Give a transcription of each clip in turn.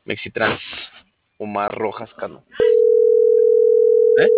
Mexitrans, Omar Rojas Cano. ¿Eh?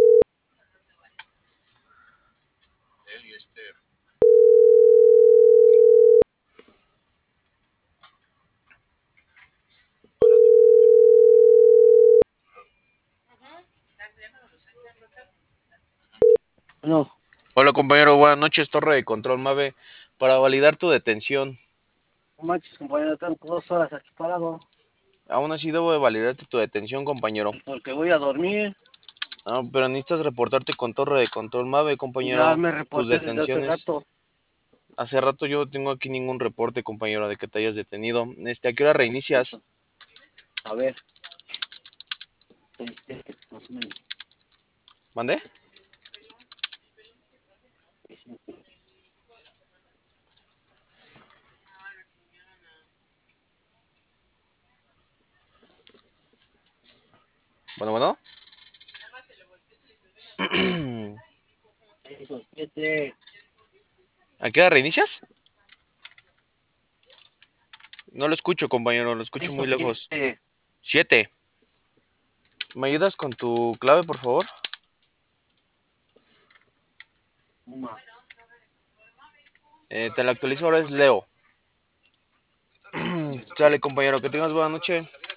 No, Hola compañero, buenas noches, Torre de Control Mave, para validar tu detención. no manches, compañero, tengo 2 horas aquí parado, Aún así debo de validarte tu detención, compañero. porque voy a dormir. Ah, pero necesitas reportarte con Torre de Control Mave, Ya compañero. me Tus reporté desde hace detenciones. rato. Hace rato yo no tengo aquí ningún reporte, compañero, de que te hayas detenido. ¿A qué hora reinicias? A ver, 6:07, más o menos. ¿Mandé? 6:07. Bueno, bueno. 6:07. ¿A qué hora reinicias? No lo escucho, compañero, lo escucho muy lejos. 6:07. 7. ¿Me ayudas con tu clave, por favor? Uma. Te la actualizo ahora, es Leo. Sale, compañero, que tengas buena noche.